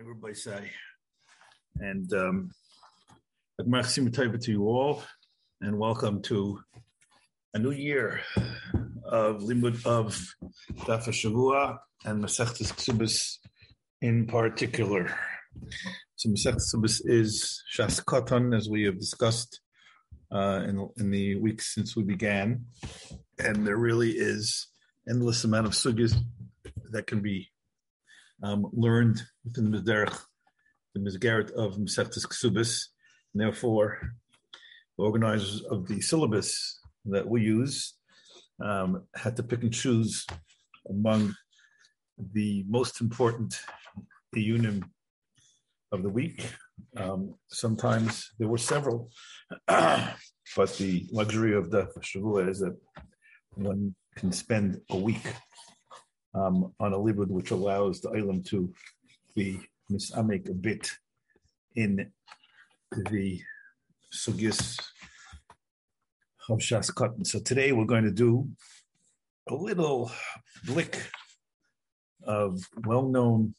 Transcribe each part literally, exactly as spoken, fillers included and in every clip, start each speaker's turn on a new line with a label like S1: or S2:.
S1: morning, everybody say. And um, to you all, and welcome to a new year of Limud of Daf Shavua and Masechtas Ksubas in particular. So Masechtas Ksubas is Shas Katan, as we have discussed uh, in, in the weeks since we began, and there really is endless amount of sugyas that can be um, learned within the derech, the Mizgaret of Masechtas Ksubas, and therefore the organizers of the syllabus that we use um, had to pick and choose among the most important iyunim of the week. Um, sometimes there were several, but the luxury of the Shavua is that one can spend a week um, on a libud, which allows the Eilam to be misamek a bit in the sugyas of Shas Katan. So today we're going to do a little blick of well-known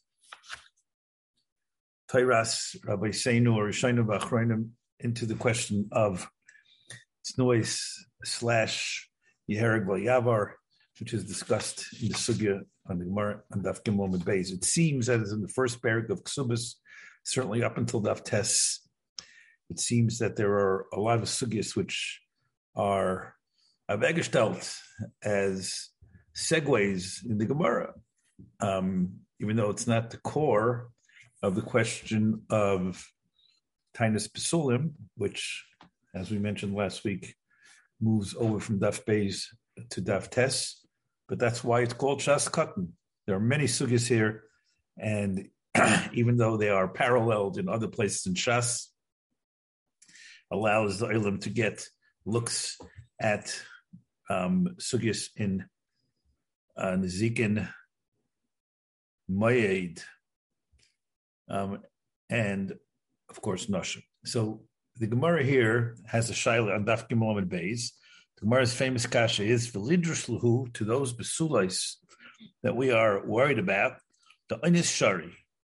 S1: Tairas Rabbi Seinu or Rishonim V'Achronim into the question of Tznois slash Yehereg V'Yavar, which is discussed in the sugya on the Gemara on Daf Gimel Amud Beis. It seems that as in the first parak of Ksubas, certainly up until Daf Tes, it seems that there are a lot of sugyas which are avegestelt as segues in the Gemara, um, even though it's not the core of the question of Tainus Pesulim, which, as we mentioned last week, moves over from Daf Beis to Daf Tes, but that's why it's called Shas Katan. There are many sugyas here, and even though they are paralleled in other places in Shas, allows the Eilim to get looks at um, sugyas in uh, Nezikin, Mayed, um, and of course Nashim. So the Gemara here has a shaila on Daf Gimel Amud Beis. The Gemara's famous kasha is v'lidrush lahu, to those besulais that we are worried about, the Einis Shari.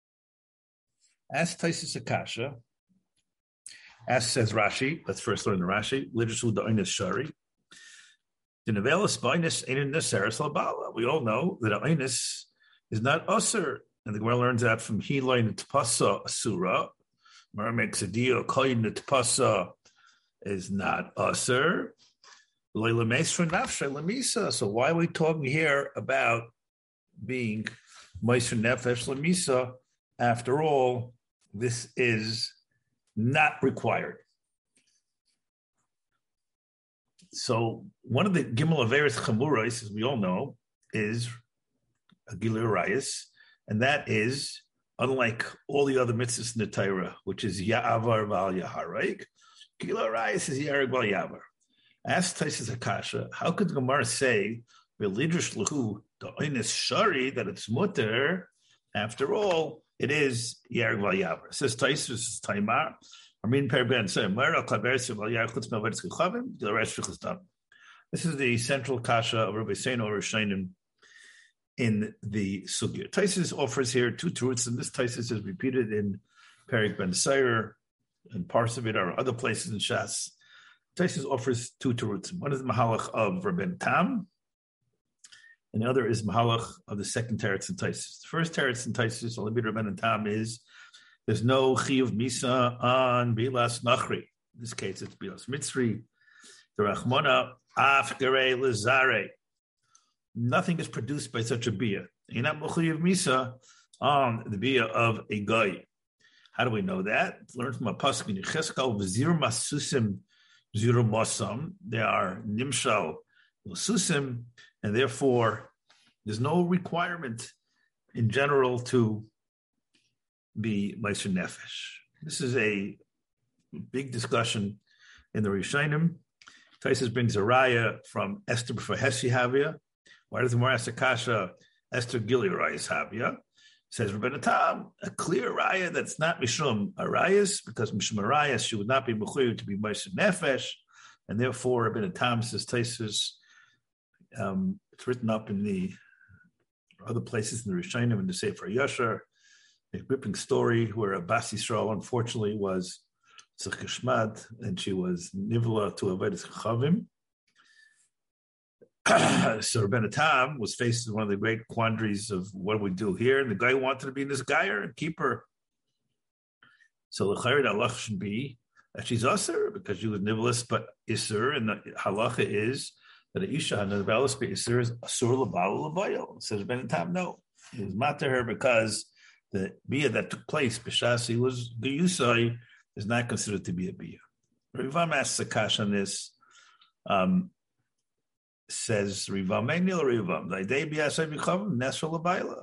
S1: As Taisus Akasha, as says Rashi, let's first learn the Rashi, lidrush lahu the Einis Shari. The Nevelas b'Einis ein neseres l'bala. We all know that an Einis is not usher, and the Gemara learns that from Hilayin Tpasa Asura. Gemara makes a deal, Kayin Tpasa is not usher. So why are we talking here about being Meiser Nefesh Lemisa? After all, this is not required. So one of the Gimel Averis Chamurais, as we all know, is a Gilui Arayos, and that is, unlike all the other mitzvahs in the Torah, which is Ya'avar Val Yaharik, Gilui Arayos is Yareg Val Yavar. Ask Taisus Akasha, how could the Gemara say v'lidrush lahu the Einis Shari, that it's mutter? After all, it is Yareg Val Yavar. Says Taisus Taimar. This is the central kasha of Rabbi Seinu or Rishonim in the sugya. Taisus offers here two truths, and this Taisus is repeated in Perik Ben Seir, and parts of it are other places in Shas. Taisus offers two terutzim. One is the Mahalach of Rabben Tam, and the other is Mahalach of the second teretz in Taisus. The first teretz in Taisus, Alibid Rabben Tam, is there's no chiyuv misa on bilas nachri. In this case, it's bilas mitzri. The Rachmana af gerei lezare. Nothing is produced by such a bia. You're not chiyuv misa on the bia of a guy. How do we know that? Learn from a pasuk in Yechezkel v'zir masusim. Zero Masam, they are Nimshal Susim, and therefore there's no requirement in general to be Meiser Nefesh. This is a big discussion in the Rishonim. Taisus brings a raya from Esther b'for Hesi Havia. Why does the Gemara ask Akasha Esther Gilui Arayos Havia? Says Rabbeinu Tam, a clear raya that's not Mishum Arayos, because Mishum Arayos, she would not be Mechuyev to be Meiser Nefesh, and therefore Rabbeinu Tam says Taisus, um, it's written up in the other places in the Rishonim and the Sefer Yashar, a gripping story where a Bas Yisrael unfortunately was Tzachishmad, and she was Nivla to Avodas Chachavim. So Rebbeinu Tam was faced with one of the great quandaries of what do we do here, and the guy wanted to be in this Geyer and keep her. So the Chayr Allah should be that she's Asr because she was Nivlis, but Isser, and the halacha is that an Isha and the Balas be Isser is Asur Labal Lavayo. Says Rebbeinu Tam, no, it was matter her because the bia that took place, Bishasi, was the Yusai, is not considered to be a bia. Rivam asks Akash on this. Um, says Rivam Enil Rivam, Thy day biasai b'chavam nesra l'bayla.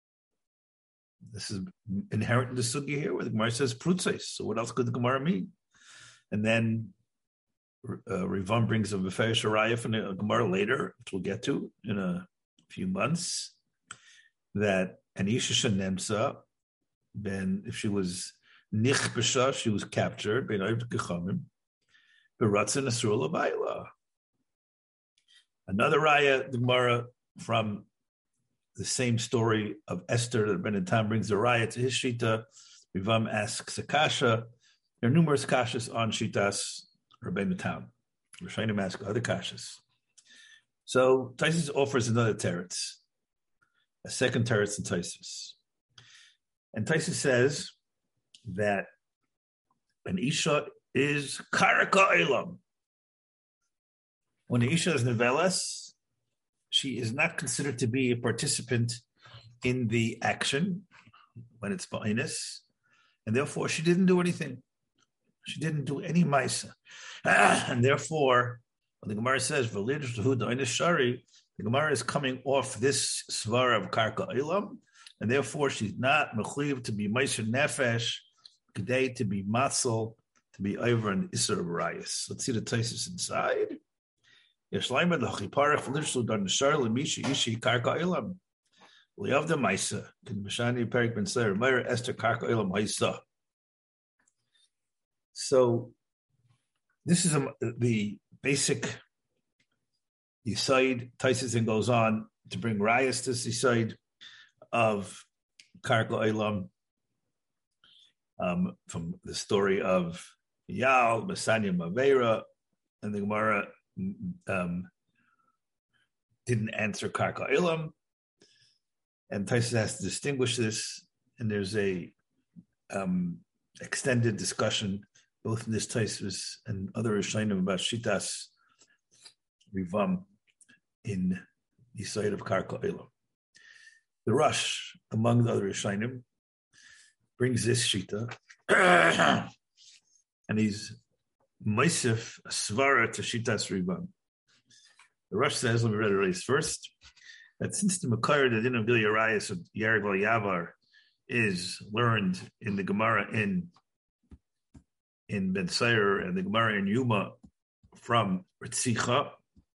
S1: This is inherent in the sugi here, where the Gemara says prutzes. So what else could the Gemara mean? And then uh, Rivam brings a Beferish Araya from the Gemara later, which we'll get to in a few months, that an Isha Shanemsa, then if she was Nich B'Shah, she was captured, Ben Oiv Gechamim, B'Ratzin Asur L'Bayla. Another raya, the Gemara from the same story of Esther that Rebbeinu Tam brings the raya to his shita. Rivam asks a kasha. There are numerous kashas on shitas Rebbeinu Tam. We're trying to ask other kashas. So Taisus offers another teretz, a second teretz in Taisus. And Taisus says that an Isha is karaka elam. When the Isha is Nevelas, she is not considered to be a participant in the action when it's Ba'inus, and therefore she didn't do anything. She didn't do any Maisa. Ah, and therefore, when the Gemara says, the Gemara is coming off this Svar of Karka Ilam, and therefore she's not Mechuyev to be Meiser Nefesh, Kedei to be Matzal, to be over an Isser of Rayas. Let's see the Taisus inside. Yeshlayim l'chiparach v'lishlu dar nishar l'mishi ishi karka ilam liavda ma'isa can b'shani perik ben slayer meir Esther karka ilam ma'isa. So this is a, the basic Yisaid. Taisus goes on to bring rayas to Yisaid of karka ilam um, from the story of Yal Masanya Mavera, and the Gemara Um, didn't answer Karka Ilam, and Taisus has to distinguish this, and there's a um, extended discussion both in this Taisus and other Rishonim about Shitas Rivam in the side of Karka Ilam. The Rush, among the other Rishonim, brings this Shita, and he's Meisif Svara to Shitas Rivam. The Rush says, let me read it first, that since the Makar, the din of Gil Yarayas of Yareg Val Yavar is learned in the Gemara in in Ben Sayer and the Gemara in Yuma from Ritzicha,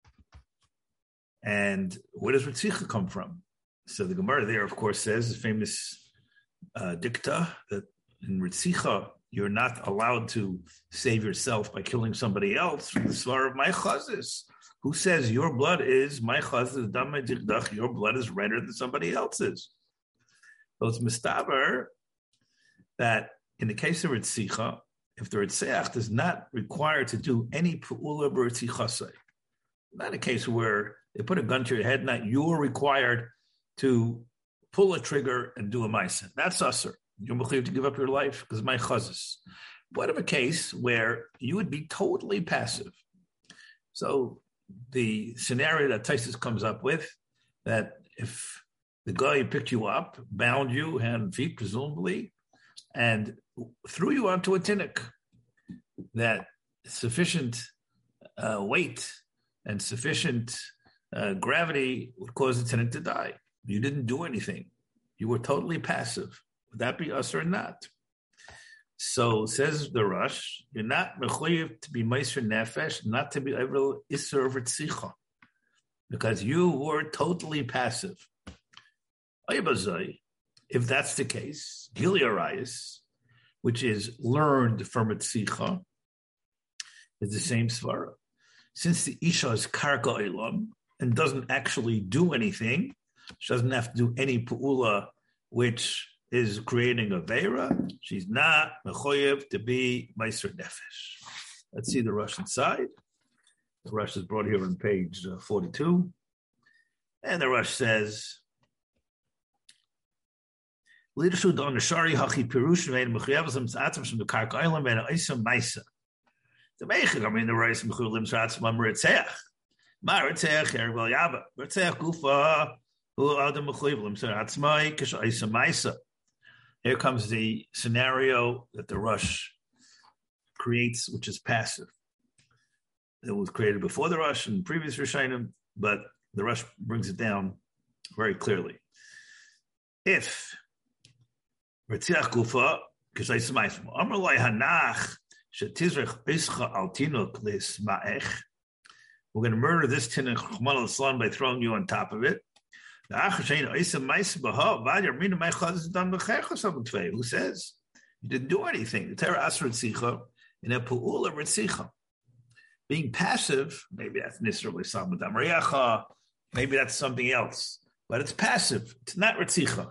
S1: and where does Ritzicha come from? So the Gemara there, of course, says the famous uh, dikta that in Ritzicha, you're not allowed to save yourself by killing somebody else from the svar of my chazis. Who says your blood is my chazis, damay dikdach, your blood is redder than somebody else's? So it's mistaber that in the case of Ritzicha, if the Ritzeach is not required to do any pu'ula b'Ritzichasei, not a case where they put a gun to your head, not you're required to pull a trigger and do a ma'aseh. That's usher. You're mechuyev to give up your life because my chazis. What of a case where you would be totally passive? So the scenario that Taisus comes up with, that if the guy picked you up, bound you hand and feet presumably, and threw you onto a tinnik, that sufficient uh, weight and sufficient uh, gravity would cause the tinnik to die. You didn't do anything. You were totally passive. Would that be us or not? So says the Rush, you're not mechuyev to be meiser nefesh, not to be able iser v'tzicha, because you were totally passive. If that's the case, Gilearayis, which is learned from Ritzicha, is the same svara. Since the Isha is karka elam and doesn't actually do anything, she doesn't have to do any pu'ula which is creating a Veira, she's not mechoyev to be Meiser Nefesh. Let's see the Rush inside. The Rush is brought here on page uh, forty-two. And the Rush says, Leadership on the Shari Hachi Pirush made Mechuyavas Atzim from the Kark Island and Isam Maisa. The Meichig, I mean, the Rice Mechulim Sratzim Amritzeach. Ma Ritzeach, Ervel Yaba. Ritzeach Gufa, who Adam Mechulim Sratzmai, Kish Isam Maisa. Here comes the scenario that the Rush creates, which is passive. It was created before the Rush and previous Rishonim, but the Rush brings it down very clearly. If Ritziach Gufa, because I smile, Amrlai Hanach, Shetizrech Ischa Altinuk Lis Ma'ech. We're going to murder this tin and Chmal al by throwing you on top of it. Who says you didn't do anything? The Torah Asr Ritzicha in a Pu'ula Ritzicha. Being passive, maybe that's Nisra L'Sam Madam Riyacha, maybe that's something else, but it's passive. It's not Ritzicha.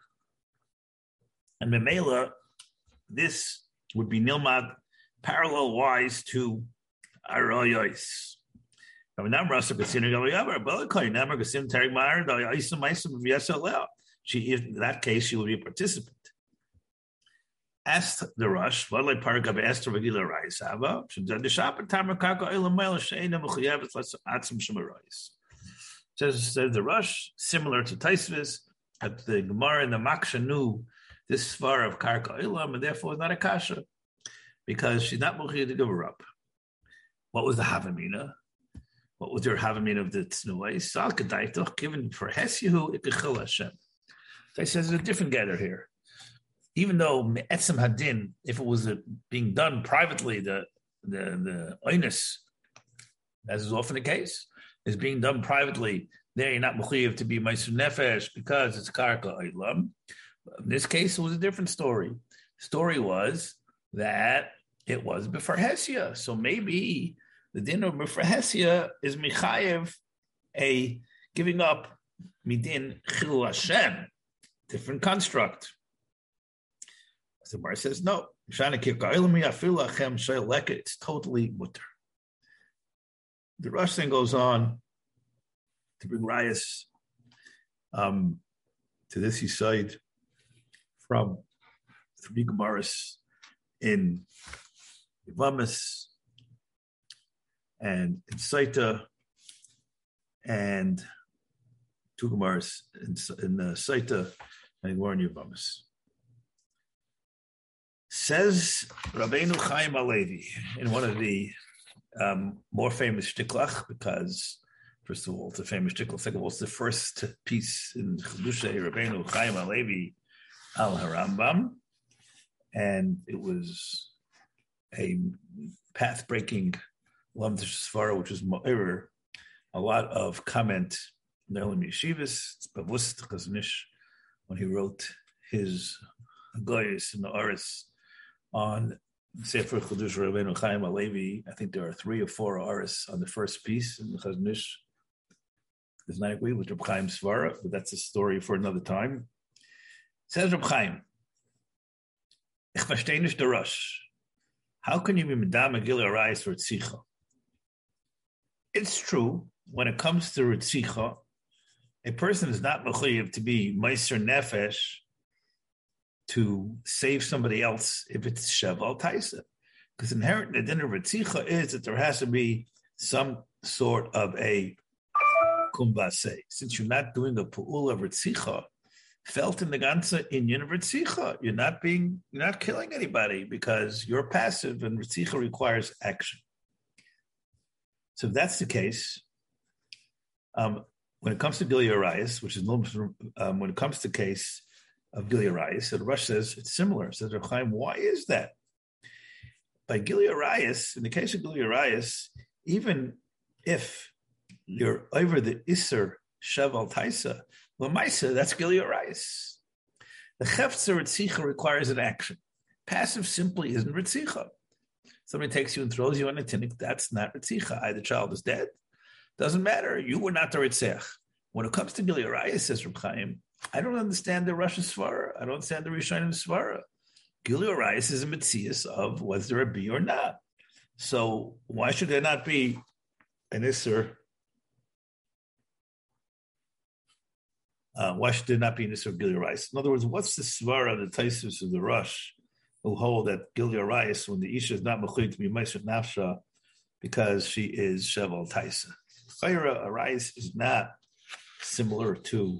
S1: And Memela, this would be Nilmad parallel-wise to Arayos. She, in that case, she would be a participant. Asked the Rush, says, says the Rush, similar to Taisvis, at the Gemara and the Maksha knew this svar of Karka Ilam, and therefore not a kasha, because she's not mochiyah to give her up. What was the Havamina? What was your Havamina of the Tznuai? Sal Kedaitoch, given for Hesyehu, Ikechil Hashem. So he says there's a different gather here. Even though Me'etzem Hadin, if it was a, being done privately, the the the oinus, as is often the case, is being done privately, there you're not mechuyev to be Meiser Nefesh because it's Karka Olam. In this case, it was a different story. The story was that it was B'far Hesia. So maybe the din of B'far Hesia is Michayev, a giving up midin Chilul Hashem, different construct. The Gemara says, no, it's totally mutter. The Rush then goes on to bring rayas um, to this he side from three Gemaras in Yevamis and in Saita and two Gemaras in, in uh, Saita and Gemara in Yevamis. Says Rabbeinu Chaim Alevi in one of the um, more famous shtiklach, because first of all, it's a famous shtiklach. Second of all, it's the first piece in Chedushay Rabbeinu Chaim Alevi al Harambam, and it was a path-breaking Lamdish Svara, which was mo'er, a lot of comment in the Elam Yeshivas. It's Bavust Chazanish when he wrote his Goyes in the Aris on Sefer Chudush Rabbeinu Chaim Alevi. I think there are three or four Aris on the first piece in the Chazanish. Does not agree with Reb Chaim Svara, but that's a story for another time. Says Reb Chaim, Ich verstehe nicht der Rush. How can you be Medam Agil Arayis for Ritzicha? It's true, when it comes to Ritzicha, a person is not mechuyev to be Meiser Nefesh to save somebody else if it's Sheval Taisa. Because inherent in the din of Ritzicha is that there has to be some sort of a kumbase. Since you're not doing a pu'ula of Ritzicha, felt in the ganze inyan of Ritzicha, you're not being, you're not killing anybody because you're passive and Ritzicha requires action. So if that's the case, um, when it comes to Gilui Arayis, which is um, when it comes to the case of Gilui Arayis, so the Rush says it's similar. Says Reb Chaim, why is that? By Gilui Arayis, in the case of Gilui Arayis, even if you're over the Isser Sheval Taisa, Lamaisa, that's Gilui Arayis. The Chefzer Ritzicha requires an action. Passive simply isn't Ritzicha. Somebody takes you and throws you on a tinnik, that's not Ritzicha. Either child is dead. Doesn't matter. You were not the Ritzech. When it comes to Gilui Arayis, says Reb Chaim, I don't understand the Rosh Svara. I don't understand the Rishonim Svara. Gilui Arayis is a mitzias of was there a bee or not. So why should there not be an Isser? Uh, why should there not be an Isser of Gilui Arayis? In other words, what's the Svara of the Taisus of the Rosh who hold that Gilui Arayis, when the Isha is not Mechuyt to be Meiser Nafsha because she is Sheval Taisa? Chayra Arayis is not similar to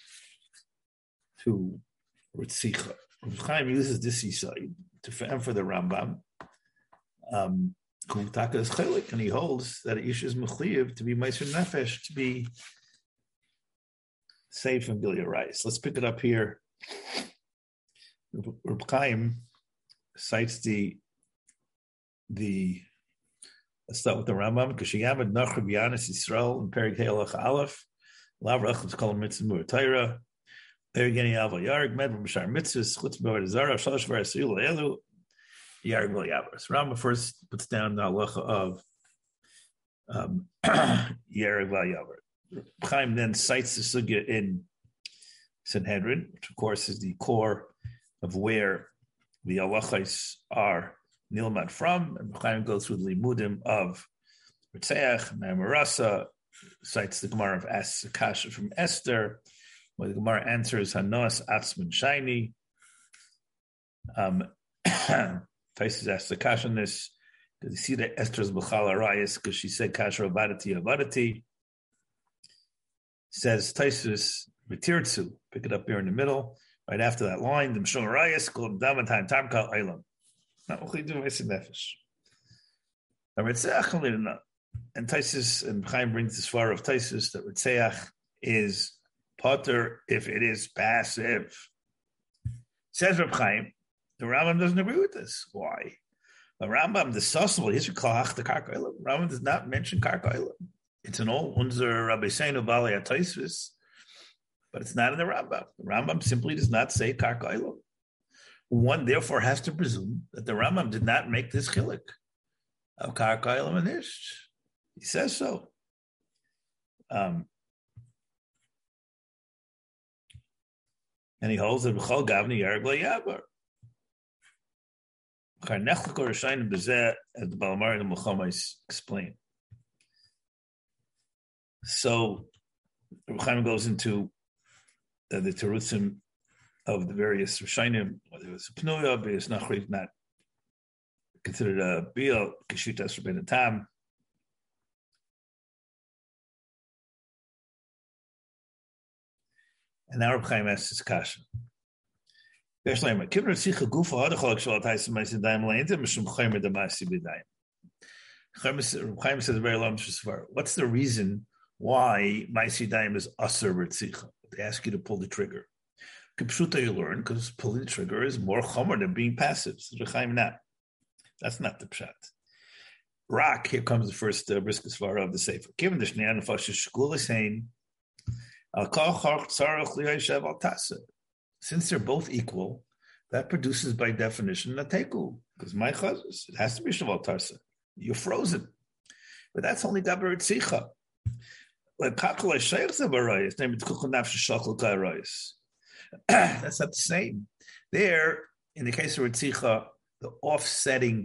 S1: to Ritzicha. Chaim uses this side to for the Rambam. Um, is chelik, and he holds that Isha is mechuyev to be meiser nefesh, to be saved from Gilui Arayis. Let's pick it up here. Reb Chaim cites the the. Let's start with the Rambam. Kashiyamad Nachrib Yanis Yisrael and Perik Heilach Aleph. Lav Rachel Kol Mitzvah Mur Torah. Perigeni Ava Yarg Med B'Mashar Mitzvahs Chutz B'Avad Zara Shalosh Varas Yul Elu Yarg Lo Yavras. Rambam first puts down the halacha of um, Yarg Lo Yavar. Chaim then cites the sugya in Sanhedrin, which of course is the core of where the halachas are nilmad from, and Chaim goes through the limudim of Ritzeach, Mamarasa, cites the Gemara of As Kasha from Esther, where the Gemara answers Hanos Atzman Shiny. Um, Taisus asks the Kasha on this. Does he see that Esther's B'chal Arayis because she said Kasha Avadati Avadati? Says Taisus B'tirtzu. Pick it up here in the middle. Right after that line, the Mishon Arayis called Damatime Tamkal Eilam. Not what we do with Nefesh. And Taisus and Chaim brings this far of Taisus that Ritzeach is potter if it is passive. Says Reb Chaim, the Rambam doesn't agree with this. Why? The Rambam, the Sosel, he's Kalach the Karka. Rambam does not mention Karka. It's an old Unzer Rabbi Seinu Bali Taisus, but it's not in the Rambam. The Rambam simply does not say Karka. One therefore has to presume that the Rambam did not make this chilik of Karka and Ish. He says so. Um, and he holds that B'chol Gavni Yarg Lo Yavar. Charnech L'kor Rishayim B'zeh, as the Balamar and the Melchomais explain. So, Reb Chaim goes into uh, the terutzim of the various Rishayim, whether it was a Pnuya, but it's not not considered a Biel, Keshitas Rabbeinu Tam. And now Reb Chaim asks his kasha. Reb Chaim says very long. What's the reason why Maisi Daim is Aser Ritzicha? They ask you to pull the trigger. Kipshuta you learn because pulling the trigger is more chomer than being passive. So Reb Chaim not. That's not the pshat. Rak, here comes the first uh, brisket svara of the sefer. Given the shnei nefashis shkul is saying, since they're both equal, that produces by definition a teku, because my chazos, it has to be shaval tarsa. You're frozen. But that's only daber tzich. That's not the same. There, in the case of tzich, the offsetting,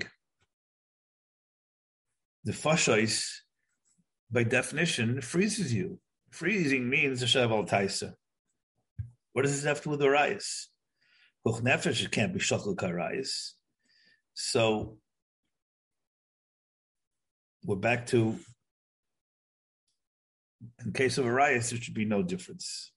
S1: the fashais, by definition, freezes you. Freezing means a shaval taisa. What does this have to do with the rayas? Huch nefesh, it can't be shakal karayas. So we're back to, in case of a rayas, there should be no difference.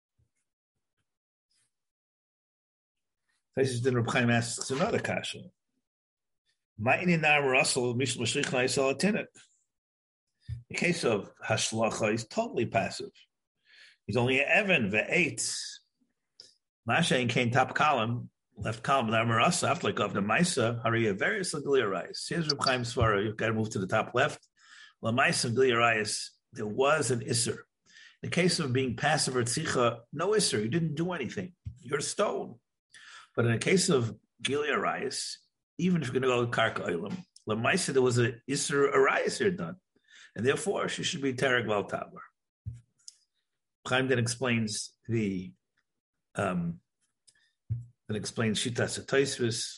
S1: Taisus then Reb Chaim asks another kasha. Ma'ini nar Russell mishal mashlichna yisal atinik. The case of Hashlacha, he's totally passive. He's only an Evan, ve'et. Masha in came top column, left column, and Amarasa, after like of the Maisa, Hariya, various Giliarayas. Here's Reb Chaim Svara, you've got to move to the top left. La Maisa Giliarayas, there was an Isser. In the case of being passive or Tzicha, no Isser, you didn't do anything. You're a stone. But in the case of Giliarayas, even if you're going to go Karka Olam, La Maisa, there was an Isser Arayas here done. And therefore, she should be Terek Val Tabar. Chaim then explains the um, that explains Shitas HaTosfos.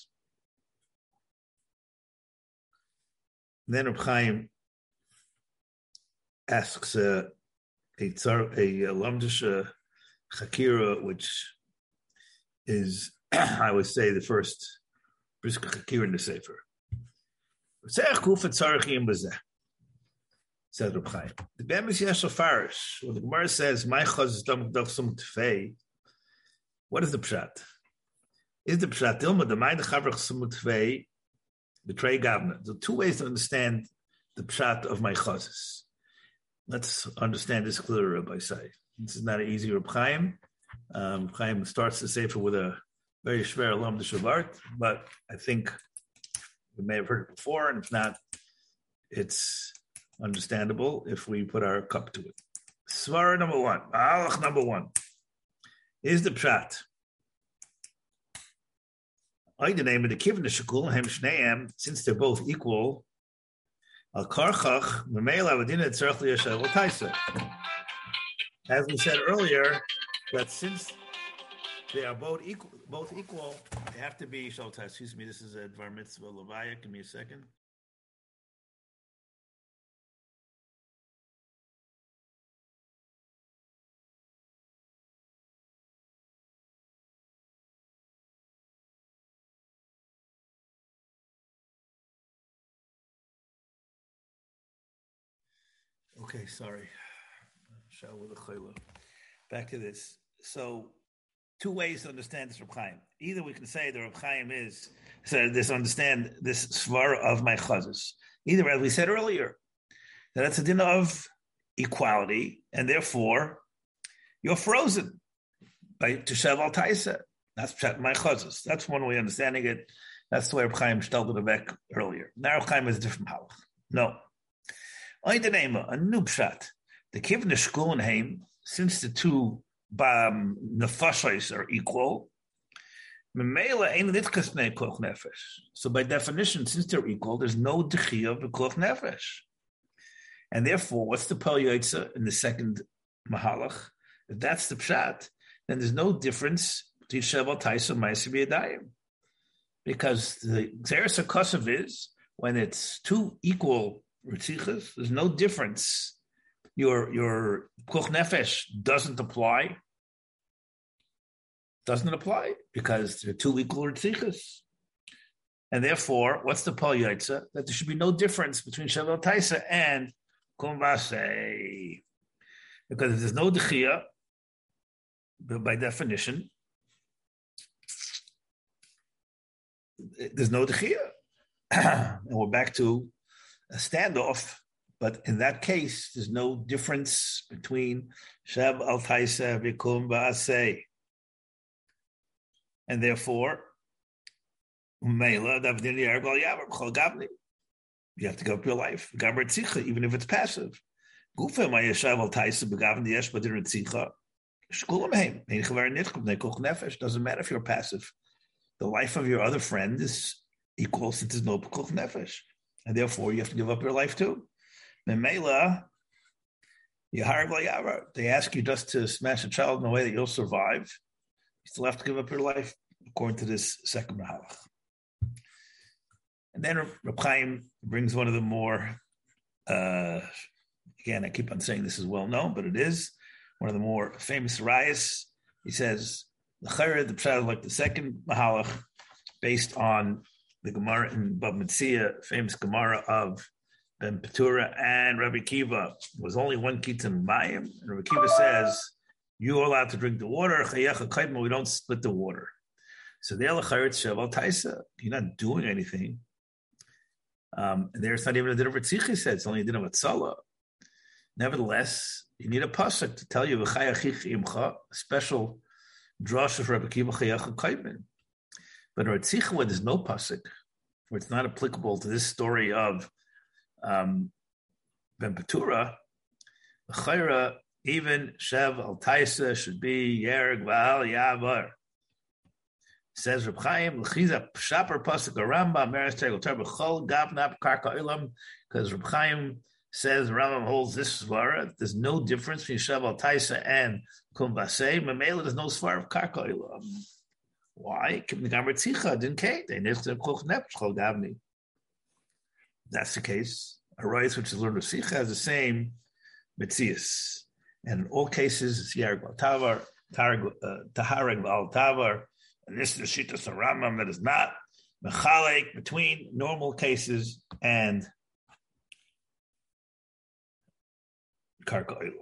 S1: Then Reb Chaim asks uh, a tsar, a, a lamdisha chakira, which is, I would say, the first briska chakira in the sefer. Says Reb Chaim. The Bemis Yeshel Farish, when the Gemara says, "My chaz is dam daf sum tefei," what is the pshat? Is the pshat ilma the mind chavrach sum tefei betray gavna? There are two ways to understand the pshat of my chazes. Let's understand this clearer, Rabbi Say. This is not an easy Reb Chaim. Um, Reb Chaim starts the sefer with a very shver alam d'shavart, but I think we may have heard it before, and if not, it's understandable if we put our cup to it. Svara number one, Alach number one, is the pshat. I the name of the kivna shekul hem shneim, since they're both equal. Al karchach memela v'dina tzarich liyashav l'taisa. As we said earlier, that since they are both equal, both equal, they have to be shal taisa. Excuse me, this is a dvar mitzvah levaya. Give me a second. Okay, sorry. Back to this. So, two ways to understand this Reb Chaim. Either we can say the Reb Chaim is, so this understand this svara of my chazes. Either, as we said earlier, that it's a din of equality, and therefore you're frozen by Teshav al Taisa. That's my chazes. That's one way of understanding it. That's the way Reb Chaim stelted it back earlier. Now Reb Chaim is a different halach. No. A new pshat. The kivna shkul and heim, since the two um, nefashos are equal, so by definition, since they're equal, there's no dechiyah v'koch nefesh. And therefore, what's the pel yotza in the second mahalach? If that's the pshat, then there's no difference between sheval taisa and ma'aser b'yadayim. Because the xeris hakosov is, when it's two equal Ritzichas, there's no difference. Your your koch nefesh doesn't apply. Doesn't apply because they're two equal Ritzichas. And therefore, what's the Pal Yaitza? That there should be no difference between Shevel Taisa and Kumvase. Because if there's no Dechia, by definition, there's no Dechia. And we're back to a standoff, but in that case, there's no difference between Shab al Taisa Vikum Ba'aseh. And therefore, you have to give up your life, even if it's passive. Doesn't matter if you're passive. The life of your other friend is equal since there's no pekuch nefesh. And therefore, you have to give up your life too. They ask you just to smash a child in a way that you'll survive. You still have to give up your life, according to this second mahalach. And then Reb Chaim brings one of the more, uh, again, I keep on saying this is well known, but it is one of the more famous rayas. He says, the chayre, the pshat, like the second mahalach, based on the Gemara in Bab Metzia, famous Gemara of Ben Petura and Rabbi Kiva. There was only one kitzim mayim, and Rabbi Kiva says, you're allowed to drink the water, we don't split the water. So you're not doing anything. Um, and there's not even a din of Ritzichi said, it's only a din of Atzala. Nevertheless, you need a pasuk to tell you, a special drush of Rabbi Kiva Chayacha Kaidman. But in Ritzicha, where there's no pasuk, where it's not applicable to this story of um, Ben Petura, the chayra, even Shev al Taisa should be Yerg Val Yavar. Says Reb Chaim, L'chiza Pshaper Pasuk Ramba Meres Tegel Ter B'Chol Gav Nap Karka Ilam, because Reb Chaim Says Rambam holds this svara. There's no difference between Shabbal Taisa and Kumbasei. Mamela, there's no svara of Karka Ilam. Why? That's the case. A rice which is learned of Sicha has the same Metzias. And in all cases, it's Yarg Bal Tavar, Tahareg Bal Tavar, and this is the Shittas Rambam that is not Mechalek between normal cases and Karka Ilam.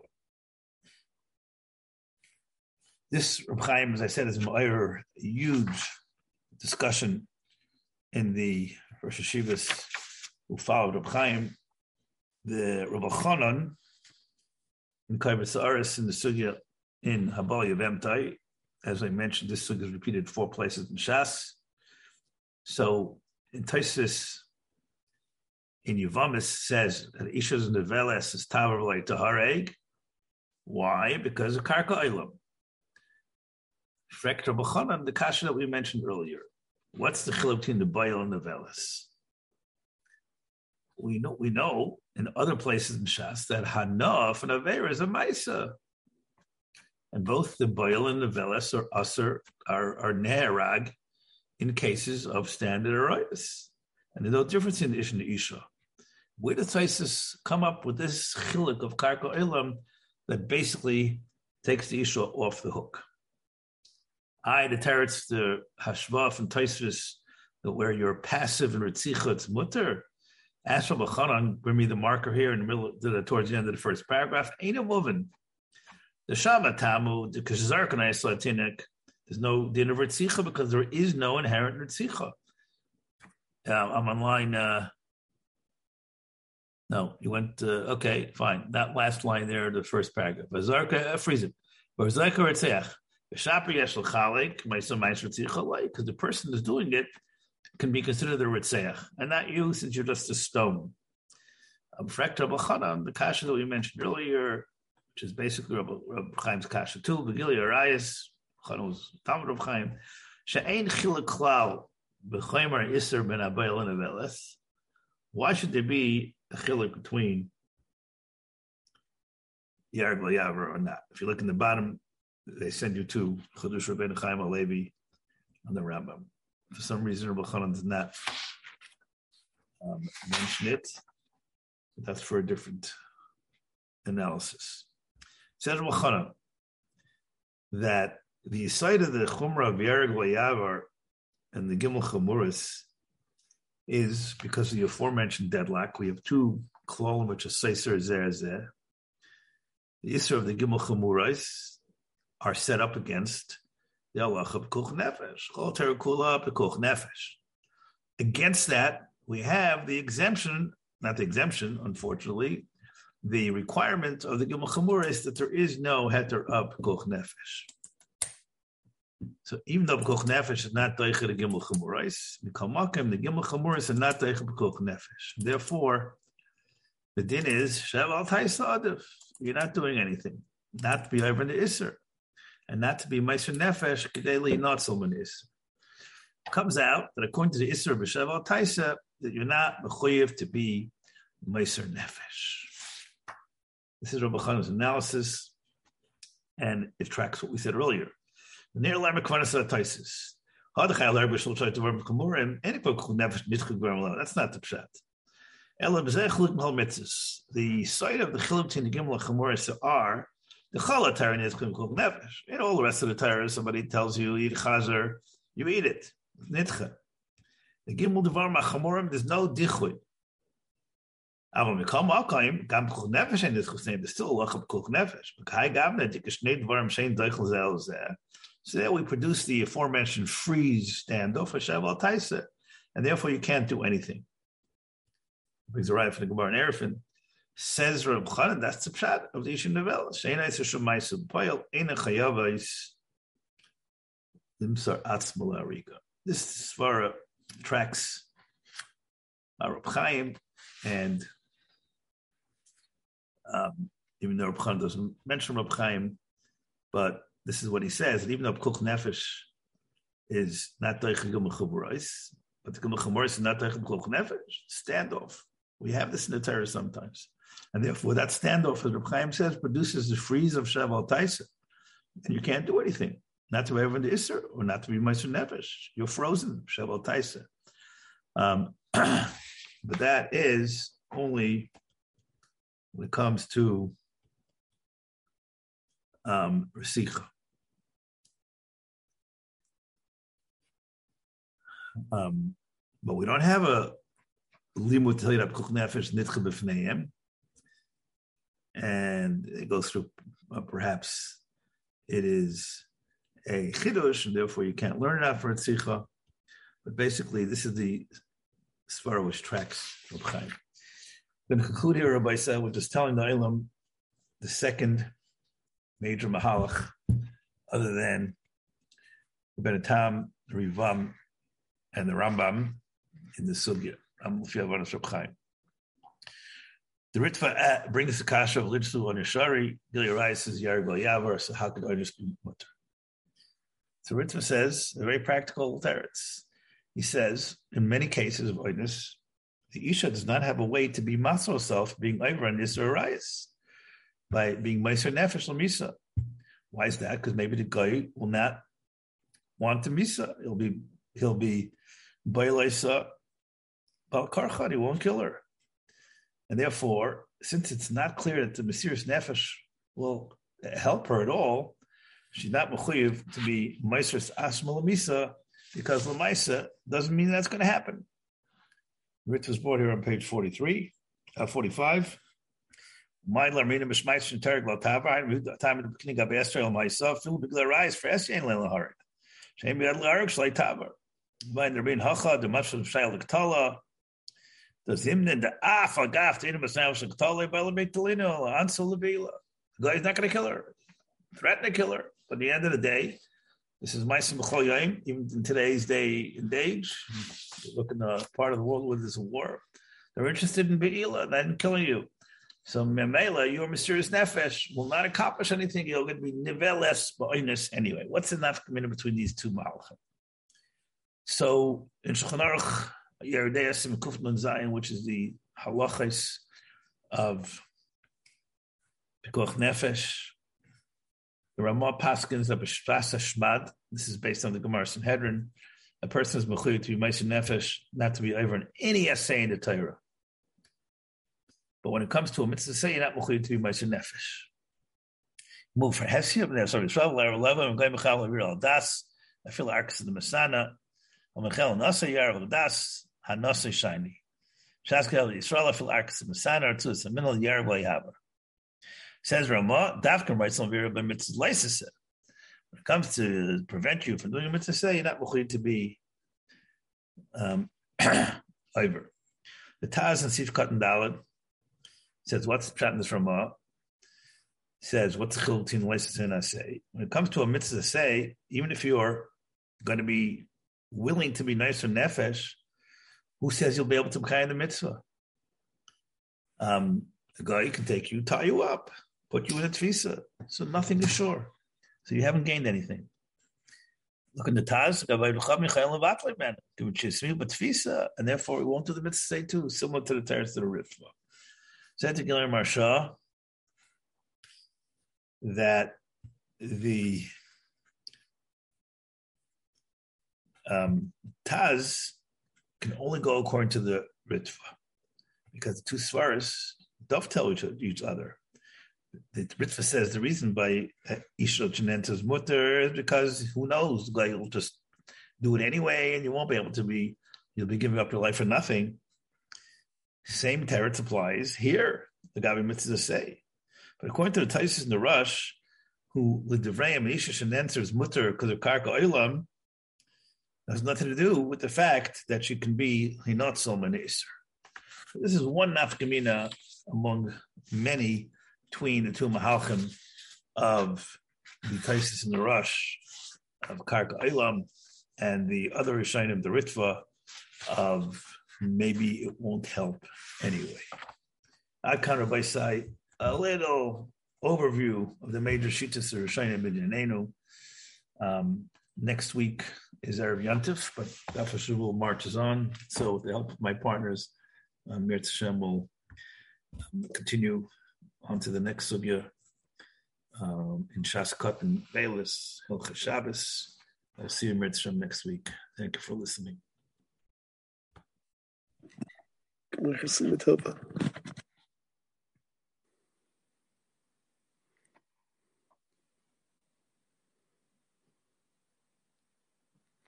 S1: This Reb Chaim, as I said, is a huge discussion in the Rosh Hashivas who followed Reb Chaim. The Reb Elchanan in Kaivis Aris in the Sugya in Habal Yavemtai. As I mentioned, this Sugya is repeated four places in Shas. So in Taisis, in Yevamis says that Ishas and Neveles is Tavar like Tahareg. Why? Because of Karka Ilam. Frek Reb Elchanan, the kasha that we mentioned earlier. What's the chiluk between the Bayil and the Velas? We know we know in other places in Shas that Hanaf and Aveira is a Maisa. And both the Bayil and the Velas are Asr, are, are Neherag in cases of standard Arayas. And there's no difference in the Ish and the Isha. Where does Taisus come up with this chiluk of Karka Ilam that basically takes the Isha off the hook? I, the teretz, the hashva from Taisvis, that where you're passive and ritzicha, it's mutter. Ask Reb Elchanan, bring me the marker here in the middle, the, towards the end of the first paragraph. Ain't a moving. The Shama Tamu, the Kashazarkanai Slatinik, there's no din of ritzicha because there is no inherent ritzicha. Uh, I'm on line. Uh, no, you went. Uh, okay, fine. That last line there, the first paragraph. Azarka, uh, freeze it. Azarka ritziach. Because the person who's doing it can be considered a ritzeach, and not you, since you're just a stone. Um, the kasha that we mentioned earlier, which is basically Reb Chaim's kasha too, Begili Arayis, Chanuz Talmud Reb Chaim, she'ein chilek klal b'chaymer iser ben abayil and aveles. Why should there be a chilek between Yarg Yaver or not? If you look in the bottom, they send you to Chadush Rabbeinu Chaim Alevi on the Rambam. For some reason, Reb Elchanan does not um, mention it. But that's for a different analysis. It says Reb Elchanan that the side of the Chumrah of Yarg Yavar and the Gimel Chamuris is because of the aforementioned deadlock. We have two klolim which are Seiser Zer Zer. The Isser of the Gimel Chamuris are set up against the halacha of Pekuch Nefesh. Chol Torah Kula Pekuch Nefesh. Against that, we have the exemption, not the exemption, unfortunately, the requirement of the Gimel Chamura is that there is no heter of Pekuch Nefesh. So even though Pekuch Nefesh is not Deicha the Gimel Chamurais, the Gimel Chamurais are not Deicha Pekuch Nefesh. Therefore, the din is Sheval Taisa Adif. You're not doing anything. Not to be over in the Isser. And not to be Meiser Nefesh, Kedeli not someone is. Comes out that according to the Isser B'Sheval Taisa, that you're not mechuyev to be Meiser Nefesh. This is Reb Elchanan's analysis, and it tracks what we said earlier. Near Lamer Kvanas Taisis. That's not the pshat. The side of the chiluk in the Gimel Chamuris are the chala Torah is Pekuch Nefesh. In all the rest of the Torah, somebody tells you eat chazer, you eat it. Nitcha. The Gimel Devar Machamurim, there's no dichuy. Aber wir kommen auch kein Gam Pekuch Nefesh in this name. There's still a lot of Pekuch Nefesh. B'kai Gavne Dikashnei Dvarim Shein Deichel Zel Zeh. So there we produce the aforementioned freeze standoff for Sheval Taisa, and therefore you can't do anything. Brings a right for the Gemara and Erefin. Says Reb Elchanan, that's the pshat of the Isha Novel. Sheina is a Shemaisu Poil, Eina Chayavais, Limsar Atzmal Arika. This Svara tracks Reb Chaim, and um, even though Reb Chaim doesn't mention Reb Chaim, but this is what he says, that even though Pekuch Nefesh is not Deichel Gimel Chamurais, but the Gimel Chamurais is not Deichel Pekuch Nefesh, standoff. We have this in the Torah sometimes. And therefore, that standoff, as Reb Chaim says, produces the freeze of Shavuot Taisa. And you can't do anything. Not to be over the Isser, or not to be Meiser Nefesh. You're frozen, Shavuot Taisa. Um, but that is only when it comes to um, Resicha. Um, but we don't have a limud Torah Pekuch Nefesh Nitcha B'fneihem, and it goes through uh, perhaps it is a chidush, and therefore you can't learn it out for a tzicha. But basically, this is the svara which tracks Reb Chaim. I'm going to conclude here, Rabbi said, with just telling the Olam the second major mahalach, other than the Ben Tam, the Rivam, and the Rambam in the Sugya. Reb Chaim. The Ritva brings the kasha of Litzlu on Yeshari. Gili Rai says Yargol Yavar. So how could Oinus be mutter? So Ritva says a very practical teretz. He says in many cases of Oinus, the Isha does not have a way to be Masor herself being over on Yisra Rayas by being Meiser Nefesh Lamisa. Why is that? Because maybe the guy will not want to Misa. He'll be he'll be Bailaisa Bal Karchan. He won't kill her. And therefore, since it's not clear that the Mesiras Nefesh will help her at all, she's not mechuyev to be Meiseres Asma Lamisa, because Lamaisa doesn't mean that's going to happen. Ritz was brought here on page forty-three, uh, forty-five. My Larmina Mishmais and Tereg Latava, time of the beginning of Esther myself, Phil Bigla Rise for Esyan Lelaharik. Shame Bad Larik Shlaitava. By the Rabin Hacha, the Mashal Shail Ktala. The Zimnin, the Af Agaf, the Inam Sam Shaktale, Balabik Talino, Ansel Levila. The guy's not going to kill her, threaten to kill her. But at the end of the day, this is Maisim B'chol Yaim, even in today's day and age. Look in the part of the world where there's a war. They're interested in Be'ila, not in killing you. So Memela, your Mesiras Nefesh will not accomplish anything. You're going to be Niveles Ba'oinus anyway. What's the nafkamina between these two malachim? So in Shulchan Aruch, Yeridei Asim Kuf Nun Zayin, which is the halachas of Pekuach Nefesh, the Ramah Paskins of B'Shvasa Shmad. This is based on the Gemara Sanhedrin. A person is mechuyev to be Meiser Nefesh, not to be over in any essay in the Torah. But when it comes to a mitzvah, say you're not mechuyev to be Meiser Nefesh. Move for Hesia, but sorry, twelve, eleven, and Goy Mechal Real Das. I feel arcs of the Masana. Mechal Nasa Yar of Das Hanasa Shiny. Shaskel Yisrael. I feel arcs of the Masana or two. It's a middle Yar Goyhaber. Says Ramah, Dafkan writes on Vera by mitzvah license. When it comes to prevent you from doing a mitzvah, say you're not mechuyev to be um, over. The Taz and Sif Katan Dalad says, what's the pshat in this Ramah? Says, what's the chiluk between license and assay? When it comes to a mitzvah say, even if you're going to be willing to be nicer nefesh, who says you'll be able to be the mitzvah? Um, the guy can take you, tie you up, put you in a tfisa. So nothing is sure. So you haven't gained anything. Look in the Taz, and therefore we won't do the mitzvah say too, similar to the teretz of the Ritva. Said to Gilar Marsha that the um, Taz can only go according to the Ritva, because the two svaras dovetail each, each other. The Ritva says the reason by Isha Chenenta's mutter is because who knows, the guy will just do it anyway, and you won't be able to be, you'll be giving up your life for nothing. Same teretz applies here. The Gabi mitzvah say, but according to the Taisus in the Rush, who l'divrayim Isha Chenenta's mutter because of karka olam, has nothing to do with the fact that she can be hinot solman iser. This is one nafkamina among many between the two mahalchim of the Taisus in the Rush of karka olam and the other Rishonim, the Ritva, of maybe it won't help anyway. I kind of by side a little overview of the major shittas of Rishonim B'Dinenu. Um, next week is Erev Yantif, but Daf Shavul marches on. So with the help of my partners, uh, Mir Tashem will continue on to the next sugya um, in Shaskot and Bayless, Hilchah Shabbos. I'll see you Mitzvah next week. Thank you for listening.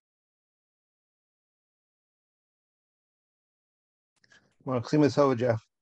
S2: Well, Jeff.